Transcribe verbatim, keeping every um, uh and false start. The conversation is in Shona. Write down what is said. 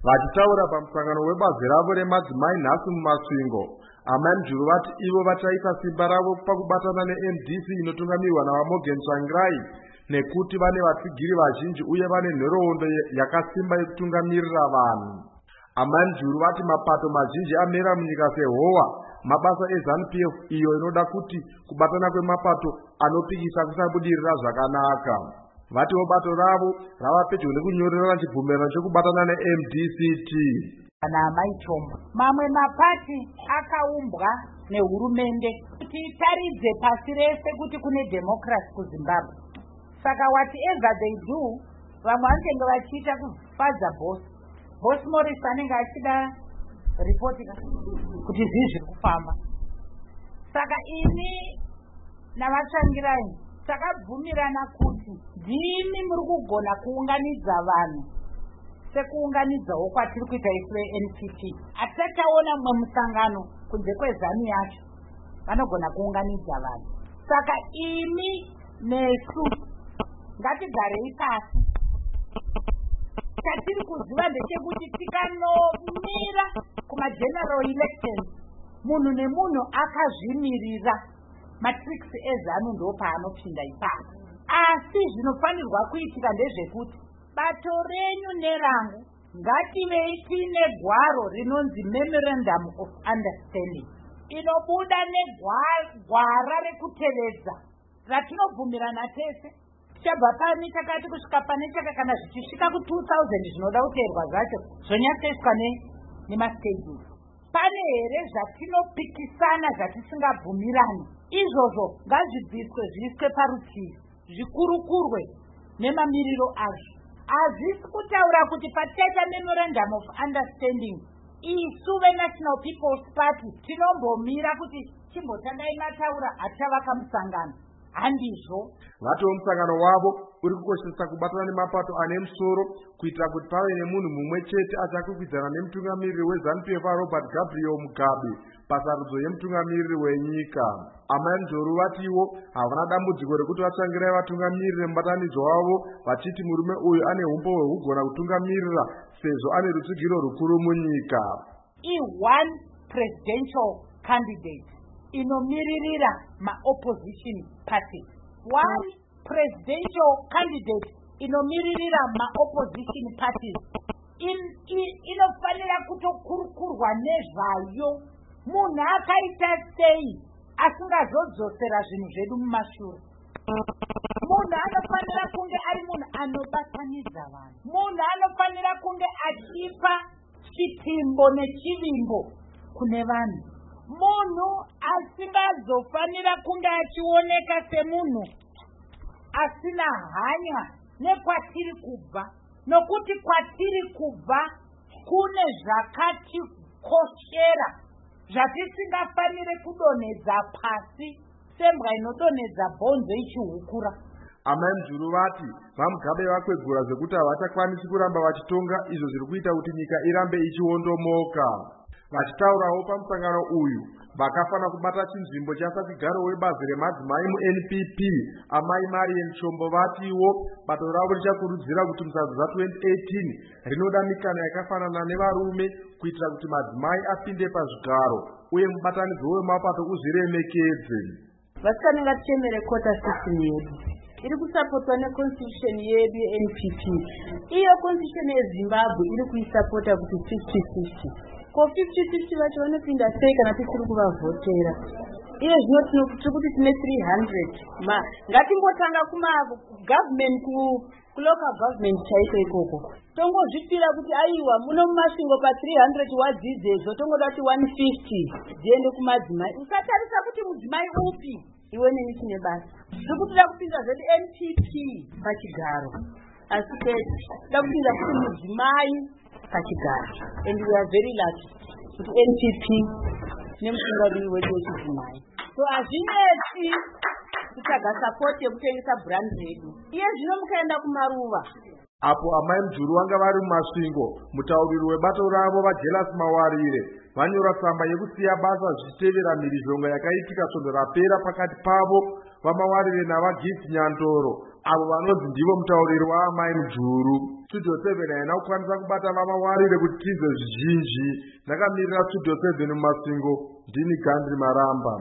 Vachitaura pamusangano webazi ravo remadzimai nhasi mumasvingo, Amai Mujuru vati ivo vachaisa simba ravo pakubatana ne-M D C inotungamirwa navaMorgan Tsvangirai nekuti vane vatsigiri vazhinji uye vane nhoroondo yakasimba yekutungamirira vanhu. Amai Mujuru vati mapato mazhinji amera munyika sehowa mabasa eZANU P F iyo inoda kuti kubatana kwemapato anopikisa kusabudirira zvakanaka. Vatiwo bato ravo rava pedyo nekunyorera chibvumirano chekubatana ne-M D C T. Ana Amai Chombo, mamwe mapati akaumbwa nehurumende kuti itaridze pasi rese kuti kune democracy kuZimbabwe. Saka what ever they do, vamwe vanenge vachiita kufadza boss. Boss Morris anenge achida ripoti kuti zvii zviri kufamba. Saka ini navatsvangirai takabvumirana kuti ndimi muri kugona kuunganidza vanhu sekuunganidzawo kwatiri kuita isu N P P. Atataona mumwe musangano kunze kweZANU yacho vanogona kuunganidza vanhu. Saka imi nesu ngatigarei pasi. Chatiri kuziva ndechekuti tikanomira kumageneral elections munhu nemunhu akazvimirira matrix eZANU ndo paanopinda ipapo. Asi zvinofanirwa kuitika ndezvekuti bato renyu nerangu ngativei tine gwaro rinonzi Memorandum of Understanding inobuda negwara rekutevedza ratinobvumirana tese. Tichabva pani takati kusvika pane chaka kana zvichisvika ku two thousand zvinoda kuteerwa zvacho zvonyatsoiswa nemaschedule. Pane here zvatinopikisana zvatisingabvumirani, izvozvo ngazvibviswe zviiswe parutivi zvikurukurwe nemamiriro azvo. Hazvisi kutaura kuti patichaita Memorandum of Understanding isu veNational People's Party tinombomira kuti chimbotangai mataura atichavaka musangano. Handizvo. Vatiwo musangano wavo uri kukoshesa kubatana nemapato ane musoro kuitira kuti pave nemunhu mumwe chete achakwikwidzana nemutungamiriri weZANU P F Robert Gabriel Mugabe pasarudzo yemutungamiriri wenyika. Amai Mujuru vatiwo havana dambudziko rekuti vatsvangirai vatungamiriri nemubatanidzwa wavo vachiti murume uyu ane umbo hwekugona kutungamirira sezvo ane rutsigiro rukuru munyika. I-one presidential candidate inomiririra ma-opposition parties. One presidential candidate inomiririra ma-opposition parties. In, in, inofanira kutokurukurwa nezvayo. Munhu akaita sei asingazodzosera zvinhu zvedu mumashure. Munhu anofanira kunge ari munhu anobatanidza vanhu. Munhu anofanira kunge achipa chitimbo nechivimbo kune vanhu. Munhu asingazofanira kunge achioneka semunhu asina hanya nekwatiri kubva, nokuti kwatiri kubva kune zvakatikoshera zvatisingafanire kudonhedza pasi sembwa inodonhedza bhonzo ichihukura. Amai Mujuru vati vaMugabe vakwegura zvekuti havachakwanisi kuramba vachitonga izvo zviri kuita kuti nyika irambe ichiondomoka. Vachitaurawo pamusangano uyu vakafana kubata chinzvimbo chasachigaro webazi remadzimai mu-N P P Amai Marian Chombo vatiwo bato ravo richakurudzira kuti musazo za-twenty eighteen rinoda mikana yakafanana nevarume kuitira kuti madzimai apinde pazvigaro uye mubatanidzo wemapato uzviremekedze. Vasikana ngatichemere quota system yedu iri kusapotwa neconstitution yedu ye-N P P. Iyo constitution yeZimbabwe iri kuisapota kuti fifty fifty. Ko fifty fifty vacho vanopinda sei kana tisiri kuvavhotera? Iye zvino tiri kuti tine three hundred. Ma ngatimbotanga kuma government ku local government chaiko ikoko. Tongozvipira kuti aiwa muno mumasvingo pa three hundred wadzidzezvo tongoda kuti one fifty dziende kumadzimai. Usatarisa kuti mudzimai upi iwe neni tine basa. Tiri kutoda kupinda zvedu N P P pachigaro. Asi keti toda kupinda kuti mudzimai pachigaro. And we are very lucky kuti N P P nemutungamiriri wedu wechidzimai. So hazvinetsi kutsvaga support yekutengesa brand redu. Iye zvino mukaenda kumaruva apo Amai Mujuru vanga vari mumasvingo, mutauriri webato ravo vaJelas Mawarire vanyora tsamba yekusiya basa zvichitevera mhirizhonga yakaitika svondo rapera pakati pavo vaMawarire navaGift Nyandoro avo vanonzi ndivo mutauriri waamai mujuru. Studio seven haina kukwanisa kubata vamawarire kuti tizwe zvizhinji. Ndakamirira Studio seven mumasingo, ndini Gandhi Maramba.